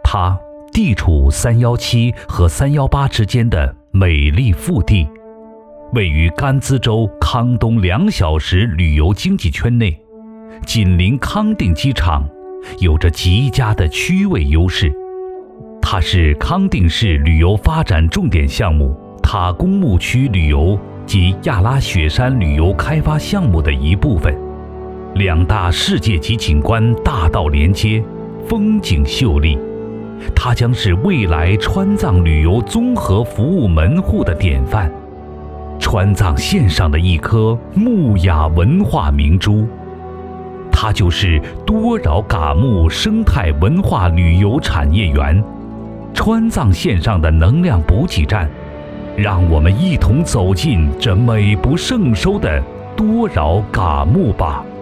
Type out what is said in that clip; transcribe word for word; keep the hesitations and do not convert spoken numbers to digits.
它地处三一七和三一八之间的美丽腹地，位于甘孜州康东两小时旅游经济圈内，紧邻康定机场，有着极佳的区位优势。它是康定市旅游发展重点项目塔公墓区旅游及亚拉雪山旅游开发项目的一部分，两大世界级景观大道连接，风景秀丽。它将是未来川藏旅游综合服务门户的典范，川藏线上的一颗木雅文化明珠。它就是多饶嘎木生态文化旅游产业园，川藏线上的能量补给站。让我们一同走进这美不胜收的多饶嘎木吧。